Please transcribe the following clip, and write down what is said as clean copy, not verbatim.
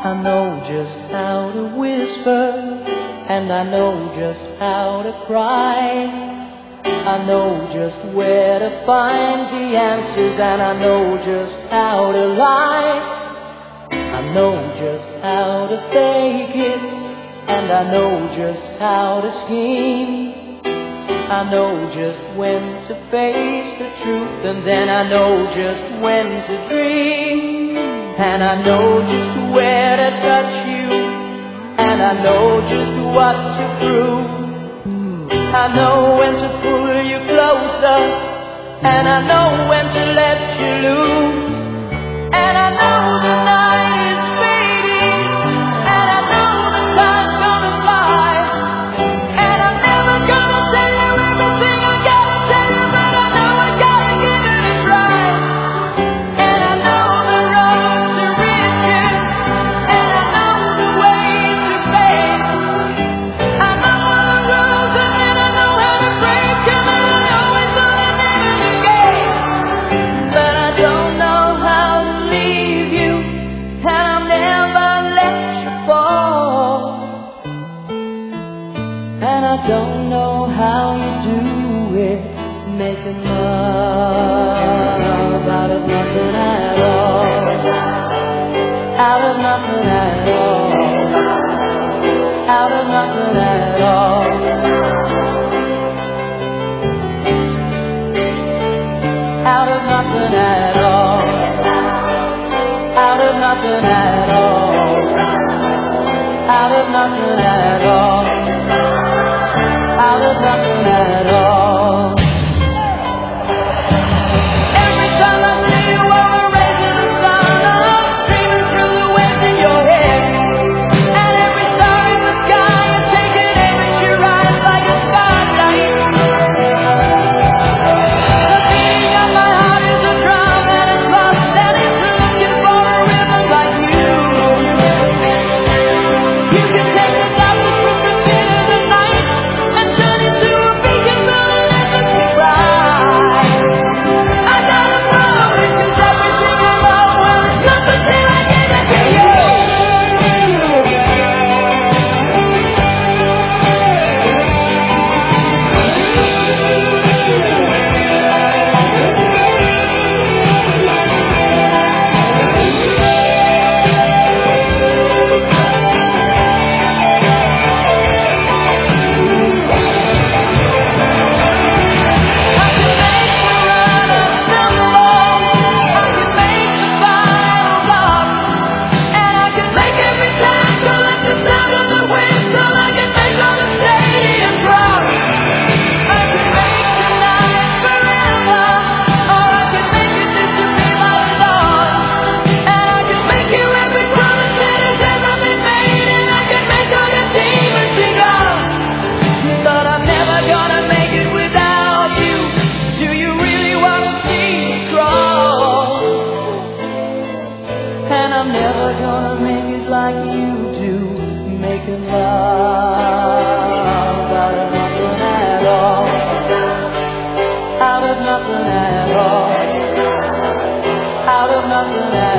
I know just how to whisper, and I know just how to cry. I know just where to find the answers, and I know just how to lie. I know just how to fake it, and I know just how to scheme. I know just when to face the truth, and then I know just when to dream. And I know just where to touch you, and I know just what to prove. I know when to pull you closer, and I know when to let you loose. And I know the night is fading, and I know the time's gonna fly. And I'm never gonna tell you everything I gotta tell you, but I know I gotta give it a try. And I know the road to riches, and I know the way to faith. I know all the rules, and then I know how to break them, and I know it's all an enemy game. But I don't know how to leave you, and I'll never let you fall. And I don't know how you do it, making love out of nothing at all. Out of nothing at all. Out of nothing at all. Out of nothing at all. Out of nothing at all. Out of nothing at all. Out of nothing at all. Every time I see you over raising the sun, I'm streaming through the waves in your head. And every star in the sky is taking every your eyes like a spotlight. The beating of my heart is a drum, and it's lost, and it's looking for a rhythm like you. You can take the darkness from the pit of the night and turn it to a beacon burning and let me bright. I got a promise, 'cause everything I know will come until I get it to you. I'm never gonna make it like you do, making love out of nothing at all. Out of nothing at all. Out of nothing at all.